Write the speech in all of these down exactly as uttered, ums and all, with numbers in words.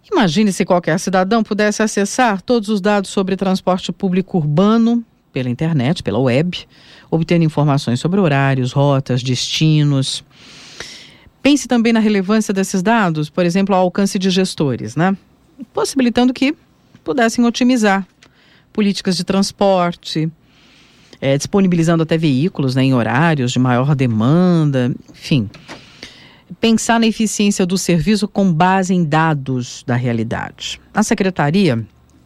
Imagine se qualquer cidadão pudesse acessar todos os dados sobre transporte público urbano pela internet, pela web, obtendo informações sobre horários, rotas, destinos. Pense também na relevância desses dados, por exemplo, ao alcance de gestores, né? Possibilitando que pudessem otimizar políticas de transporte, é, disponibilizando até veículos, né, em horários de maior demanda, enfim. Pensar na eficiência do serviço com base em dados da realidade. A Secretaria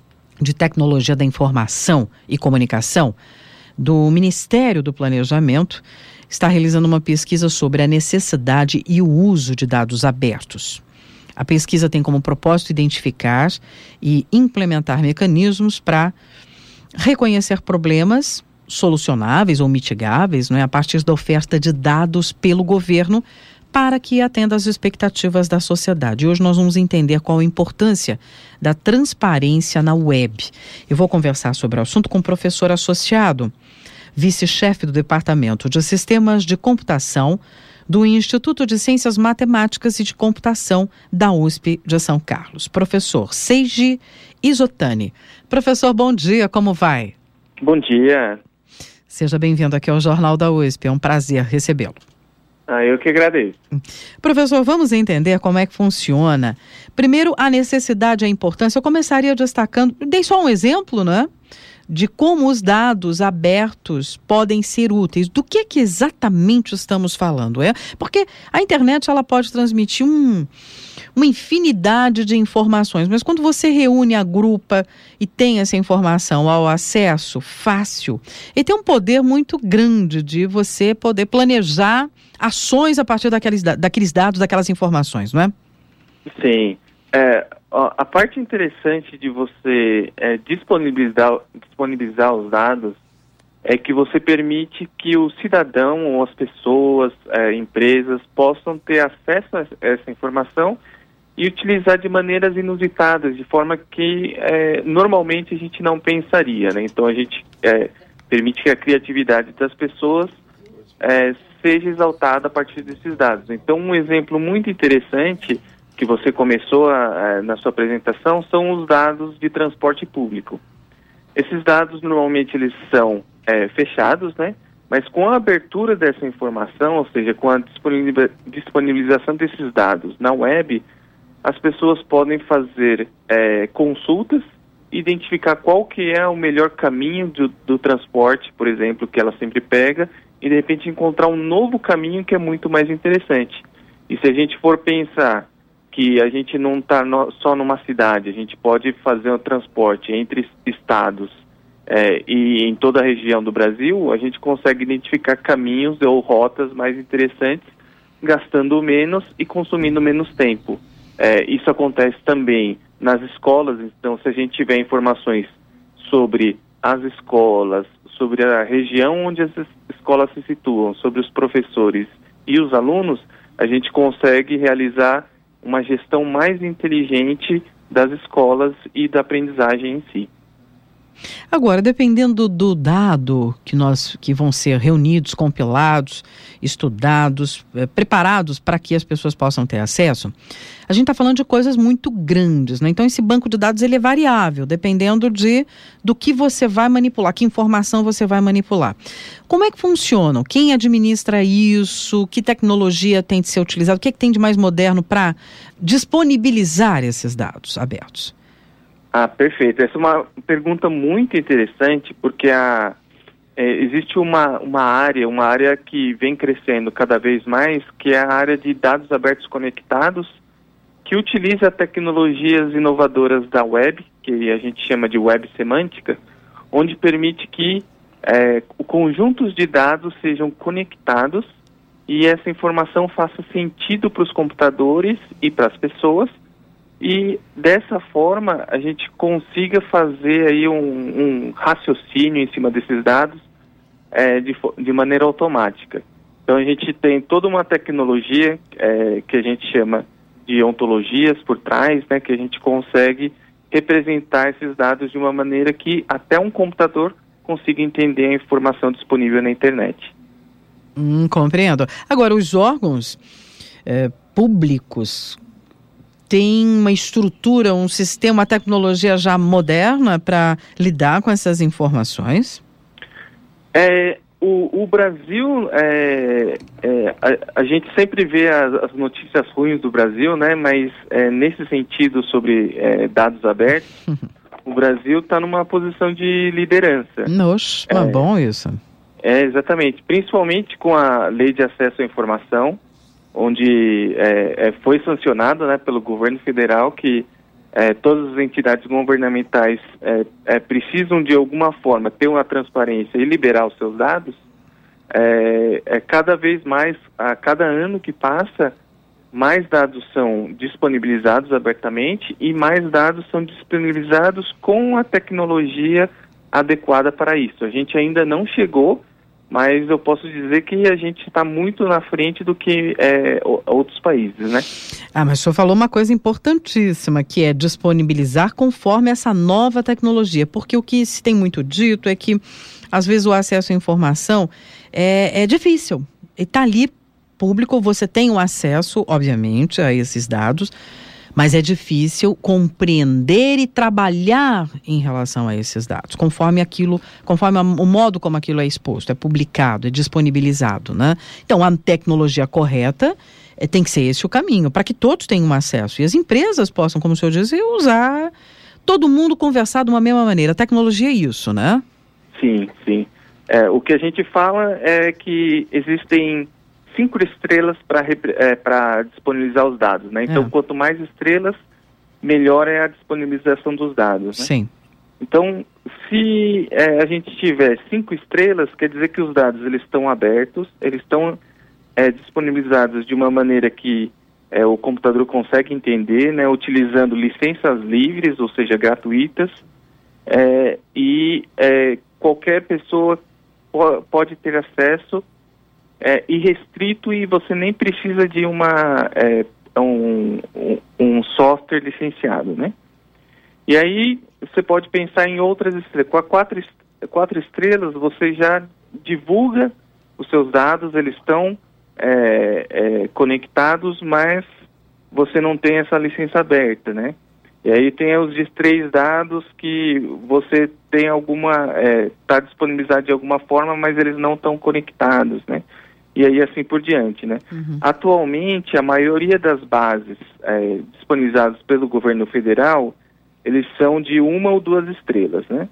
de Tecnologia da Informação e Comunicação do Ministério do Planejamento está realizando uma pesquisa sobre a necessidade e o uso de dados abertos. A pesquisa tem como propósito identificar e implementar mecanismos para reconhecer problemas solucionáveis ou mitigáveis, não é, a partir da oferta de dados pelo governo para que atenda às expectativas da sociedade. E hoje nós vamos entender qual a importância da transparência na web. Eu vou conversar sobre o assunto com o professor associado, vice-chefe do Departamento de Sistemas de Computação do Instituto de Ciências Matemáticas e de Computação da U S P de São Carlos, professor Seiji Izotani. Professor, bom dia, como vai? Bom dia. Seja bem-vindo aqui ao Jornal da U S P, é um prazer recebê-lo. Ah, eu que agradeço. Professor, vamos entender como é que funciona. Primeiro, a necessidade e a importância. Eu começaria destacando, dei só um exemplo, né, de como os dados abertos podem ser úteis. Do que é que exatamente estamos falando? É? Porque a internet ela pode transmitir um, uma infinidade de informações, mas quando você reúne, agrupa e tem essa informação ao acesso fácil, ele tem um poder muito grande de você poder planejar ações a partir daqueles, daqueles dados, daquelas informações, não é? Sim. É, a parte interessante de você é, disponibilizar, disponibilizar os dados é que você permite que o cidadão ou as pessoas, é, empresas, possam ter acesso a essa informação e utilizar de maneiras inusitadas, de forma que é, normalmente a gente não pensaria, né? Então a gente é, permite que a criatividade das pessoas é, seja exaltada a partir desses dados. Então um exemplo muito interessante que você começou a, a, na sua apresentação são os dados de transporte público. Esses dados normalmente eles são é, fechados, né? Mas com a abertura dessa informação, ou seja, com a disponibilização desses dados na web, as pessoas podem fazer é, consultas, identificar qual que é o melhor caminho do, do transporte, por exemplo, que ela sempre pega, e de repente encontrar um novo caminho que é muito mais interessante. E se a gente for pensar que a gente não está no, só numa cidade, a gente pode fazer o transporte entre estados é, e em toda a região do Brasil, a gente consegue identificar caminhos ou rotas mais interessantes, gastando menos e consumindo menos tempo. É, isso acontece também nas escolas. Então, se a gente tiver informações sobre as escolas, sobre a região onde essas escolas se situam, sobre os professores e os alunos, a gente consegue realizar uma gestão mais inteligente das escolas e da aprendizagem em si. Agora, dependendo do dado que, nós, que vão ser reunidos, compilados, estudados, eh, preparados para que as pessoas possam ter acesso, a gente está falando de coisas muito grandes, né? Então esse banco de dados ele é variável, dependendo de, do que você vai manipular, que informação você vai manipular. Como é que funciona? Quem administra isso? Que tecnologia tem de ser utilizada? O que, é que tem de mais moderno para disponibilizar esses dados abertos? Ah, perfeito. Essa é uma pergunta muito interessante, porque a, é, existe uma, uma área, uma área que vem crescendo cada vez mais, que é a área de dados abertos conectados, que utiliza tecnologias inovadoras da web, que a gente chama de web semântica, onde permite que é, conjuntos de dados sejam conectados e essa informação faça sentido para os computadores e para as pessoas, e dessa forma a gente consiga fazer aí um, um raciocínio em cima desses dados é, de, de maneira automática. Então a gente tem toda uma tecnologia é, que a gente chama de ontologias por trás, né, que a gente consegue representar esses dados de uma maneira que até um computador consiga entender a informação disponível na internet. Hum, compreendo. Agora, os órgãos é, públicos tem uma estrutura, um sistema, uma tecnologia já moderna para lidar com essas informações? É, o, o Brasil, é, é, a, a gente sempre vê as, as notícias ruins do Brasil, né? Mas é, nesse sentido sobre é, dados abertos, o Brasil está numa posição de liderança. Nossa, é, bom isso. É, exatamente. Principalmente com a Lei de Acesso à Informação, onde é, é, foi sancionado, né, pelo governo federal que é, todas as entidades governamentais é, é, precisam de alguma forma ter uma transparência e liberar os seus dados. É, é, cada vez mais, a cada ano que passa, mais dados são disponibilizados abertamente e mais dados são disponibilizados com a tecnologia adequada para isso. A gente ainda não chegou, mas eu posso dizer que a gente está muito na frente do que é, outros países, né? Ah, mas o senhor falou uma coisa importantíssima, que é disponibilizar conforme essa nova tecnologia, porque o que se tem muito dito é que, às vezes, o acesso à informação é, é difícil. E está ali público, você tem o acesso, obviamente, a esses dados, mas é difícil compreender e trabalhar em relação a esses dados, conforme aquilo, conforme a, o modo como aquilo é exposto, é publicado, é disponibilizado, né? Então, a tecnologia correta é, tem que ser esse o caminho, para que todos tenham acesso e as empresas possam, como o senhor disse, usar, todo mundo conversar de uma mesma maneira. A tecnologia é isso, né? Sim, sim. É, o que a gente fala é que existem cinco estrelas para é, para disponibilizar os dados, né? Então, é. quanto mais estrelas, melhor é a disponibilização dos dados, né? Sim. Então, se é, a gente tiver cinco estrelas, quer dizer que os dados eles estão abertos, eles estão é, disponibilizados de uma maneira que é, o computador consegue entender, né? Utilizando licenças livres, ou seja, gratuitas, é, e é, qualquer pessoa po- pode ter acesso É, irrestrito e você nem precisa de uma, é, um, um software licenciado, né? E aí você pode pensar em outras estrelas. Com a quatro, quatro estrelas você já divulga os seus dados, eles estão é, é, conectados, mas você não tem essa licença aberta, né? E aí tem os de três dados que você tem alguma, está é, disponibilizado de alguma forma, mas eles não estão conectados, né? E aí assim por diante, né? Uhum. Atualmente, a maioria das bases é, disponibilizadas pelo governo federal, eles são de uma ou duas estrelas, né?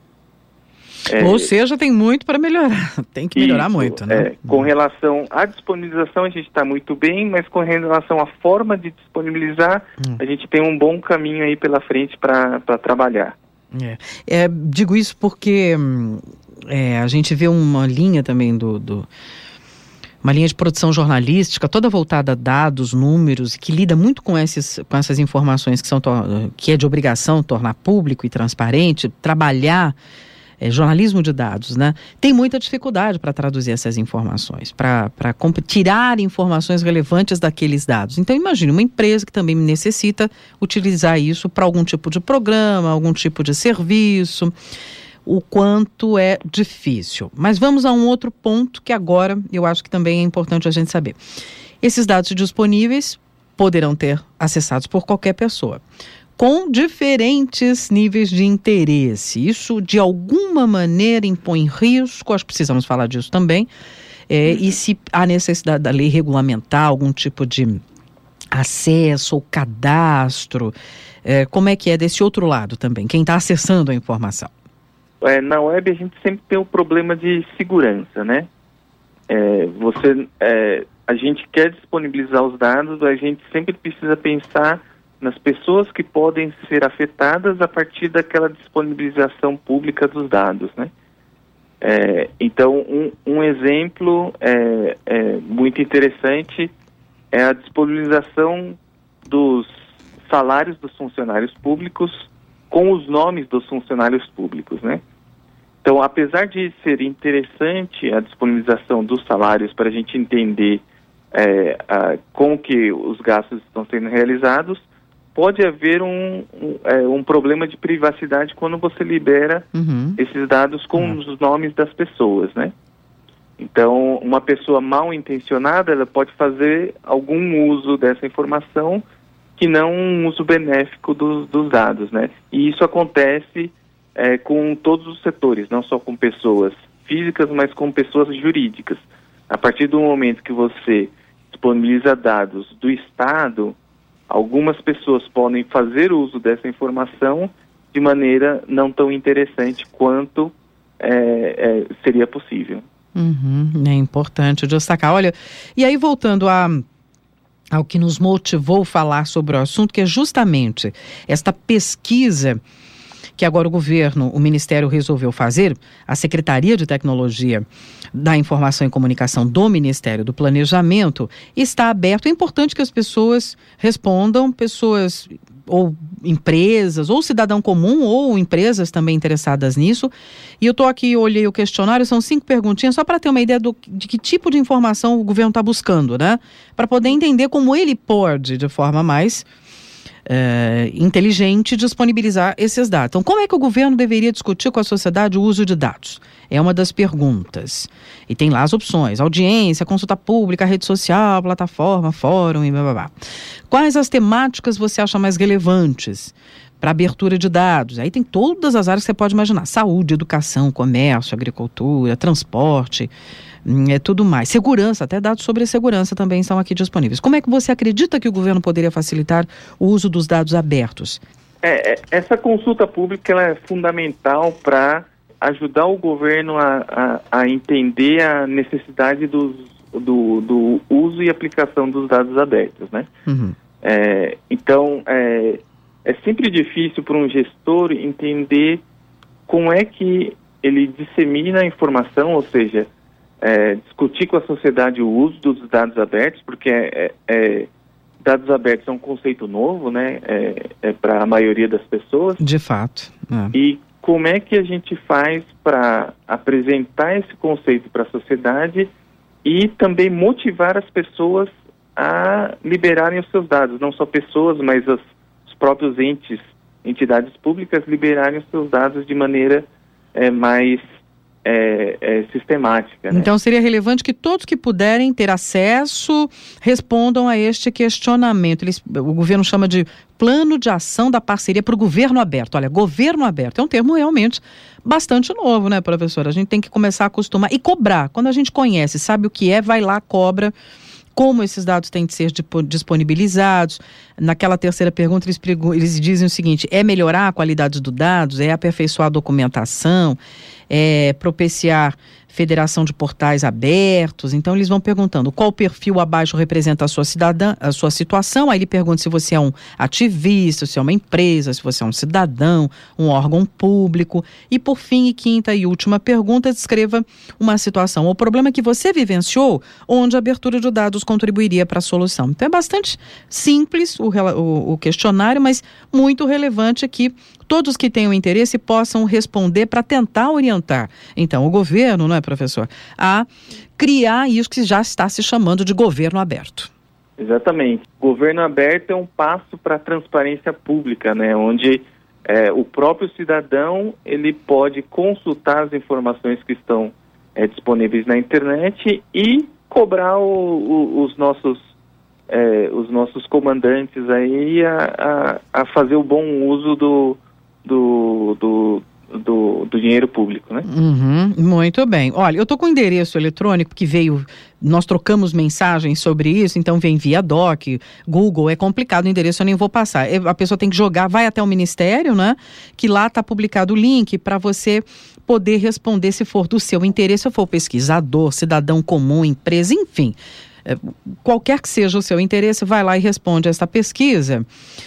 É, ou seja, tem muito para melhorar, tem que melhorar isso, muito, né? É, com relação à disponibilização, a gente está muito bem, mas com relação à forma de disponibilizar, hum. a gente tem um bom caminho aí pela frente para trabalhar. É. É, digo isso porque é, a gente vê uma linha também do... do... uma linha de produção jornalística toda voltada a dados, números, que lida muito com, esses, com essas informações que, são, que é de obrigação tornar público e transparente, trabalhar é, jornalismo de dados, né? Tem muita dificuldade para traduzir essas informações, para tirar informações relevantes daqueles dados. Então, imagine uma empresa que também necessita utilizar isso para algum tipo de programa, algum tipo de serviço, o quanto é difícil. Mas vamos a um outro ponto que agora eu acho que também é importante a gente saber. Esses dados disponíveis poderão ter acessados por qualquer pessoa, com diferentes níveis de interesse. Isso, de alguma maneira, impõe risco, acho que precisamos falar disso também, é, e se há necessidade da lei regulamentar algum tipo de acesso ou cadastro, é, como é que é desse outro lado também, quem está acessando a informação? É, na web a gente sempre tem um problema de segurança, né? É, você, é, a gente quer disponibilizar os dados, a gente sempre precisa pensar nas pessoas que podem ser afetadas a partir daquela disponibilização pública dos dados, né? É, então, um, um exemplo é, é muito interessante é a disponibilização dos salários dos funcionários públicos com os nomes dos funcionários públicos, né? Então, apesar de ser interessante a disponibilização dos salários para a gente entender é, a, como que os gastos estão sendo realizados, pode haver um, um, é, um problema de privacidade quando você libera uhum. esses dados com uhum. os nomes das pessoas, né? Então, uma pessoa mal intencionada, ela pode fazer algum uso dessa informação que não um uso benéfico dos, dos dados, né? E isso acontece é, com todos os setores, não só com pessoas físicas, mas com pessoas jurídicas. A partir do momento que você disponibiliza dados do Estado, algumas pessoas podem fazer uso dessa informação de maneira não tão interessante quanto é, é, seria possível. Uhum, é importante destacar. Olha, e aí voltando a, ao que nos motivou a falar sobre o assunto, que é justamente esta pesquisa que agora o governo, o Ministério resolveu fazer, a Secretaria de Tecnologia da Informação e Comunicação do Ministério do Planejamento está aberto. É importante que as pessoas respondam, pessoas ou empresas, ou cidadão comum, ou empresas também interessadas nisso. E eu estou aqui, olhei o questionário, são cinco perguntinhas, só para ter uma ideia do, de que tipo de informação o governo está buscando, né? Para poder entender como ele pode, de forma mais É, inteligente, disponibilizar esses dados. Então, como é que o governo deveria discutir com a sociedade o uso de dados? É uma das perguntas. E tem lá as opções: audiência, consulta pública, rede social, plataforma, fórum e blá blá blá. Quais as temáticas você acha mais relevantes para abertura de dados? Aí tem todas as áreas que você pode imaginar: saúde, educação, comércio, agricultura, transporte, é tudo mais. Segurança, até dados sobre segurança também estão aqui disponíveis. Como é que você acredita que o governo poderia facilitar o uso dos dados abertos? É, essa consulta pública ela é fundamental para ajudar o governo a, a, a entender a necessidade dos, do, do uso e aplicação dos dados abertos, né? Uhum. É, então, é, é sempre difícil para um gestor entender como é que ele dissemina a informação, ou seja, É, discutir com a sociedade o uso dos dados abertos, porque é, é, dados abertos é um conceito novo, né, é, é para a maioria das pessoas. De fato. É. E como é que a gente faz para apresentar esse conceito para a sociedade e também motivar as pessoas a liberarem os seus dados, não só pessoas, mas as, os próprios entes, entidades públicas liberarem os seus dados de maneira é, mais É, é, sistemática, né? Então seria relevante que todos que puderem ter acesso respondam a este questionamento. Eles, o governo chama de plano de ação da parceria para o governo aberto. Olha, governo aberto é um termo realmente bastante novo, né, professora? A gente tem que começar a acostumar e cobrar. Quando a gente conhece, sabe o que é, vai lá, cobra. Como esses dados têm de ser disponibilizados. Naquela terceira pergunta, eles, eles dizem o seguinte: é melhorar a qualidade dos dados, é aperfeiçoar a documentação, é propiciar federação de portais abertos. Então eles vão perguntando qual perfil abaixo representa a sua cidadã, a sua situação. Aí ele pergunta se você é um ativista, se é uma empresa, se você é um cidadão, um órgão público. E por fim, e quinta e última pergunta, descreva uma situação ou problema que você vivenciou onde a abertura de dados contribuiria para a solução. Então é bastante simples o, o, o questionário, mas muito relevante que todos que tenham interesse possam responder para tentar orientar, então, o governo, não é, professor, a criar isso que já está se chamando de governo aberto. Exatamente. Governo aberto é um passo para a transparência pública, né, onde é, o próprio cidadão ele pode consultar as informações que estão é, disponíveis na internet e cobrar o, o, os nossos é, os nossos comandantes aí a, a, a fazer o bom uso do Do, do, do, do dinheiro público, né? Uhum, muito bem. Olha, eu estou com o endereço eletrônico que veio, nós trocamos mensagens sobre isso, então vem via doc, Google, é complicado o endereço, eu nem vou passar. A pessoa tem que jogar, vai até o Ministério, né? Que lá está publicado o link para você poder responder se for do seu interesse, se for pesquisador, cidadão comum, empresa, enfim. Qualquer que seja o seu interesse, vai lá e responde esta pesquisa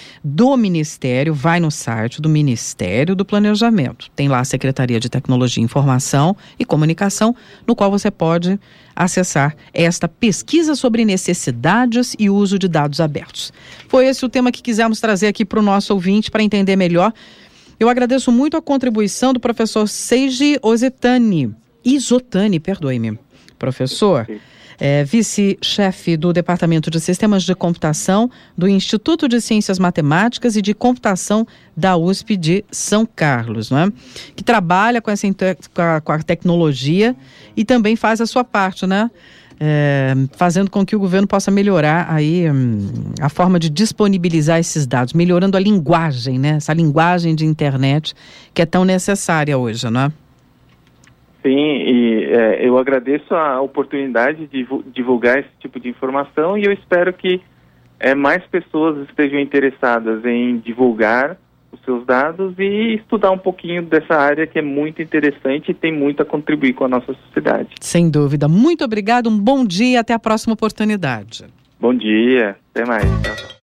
do Ministério, vai no site do Ministério do Planejamento. Tem lá a Secretaria de Tecnologia, Informação e Comunicação, no qual você pode acessar esta pesquisa sobre necessidades e uso de dados abertos. Foi esse o tema que quisemos trazer aqui para o nosso ouvinte, para entender melhor. Eu agradeço muito a contribuição do professor Seiji Ozotani. Izotani, perdoe-me. Professor, é, vice-chefe do Departamento de Sistemas de Computação do Instituto de Ciências Matemáticas e de Computação da U S P de São Carlos, não é? Que trabalha com, essa, com, a, com a tecnologia e também faz a sua parte, né? é, fazendo com que o governo possa melhorar aí hum, a forma de disponibilizar esses dados, melhorando a linguagem, né? Essa linguagem de internet que é tão necessária hoje, não é? Sim, e é, eu agradeço a oportunidade de divulgar esse tipo de informação e eu espero que é, mais pessoas estejam interessadas em divulgar os seus dados e estudar um pouquinho dessa área que é muito interessante e tem muito a contribuir com a nossa sociedade. Sem dúvida. Muito obrigado, um bom dia e até a próxima oportunidade. Bom dia, até mais. Tchau.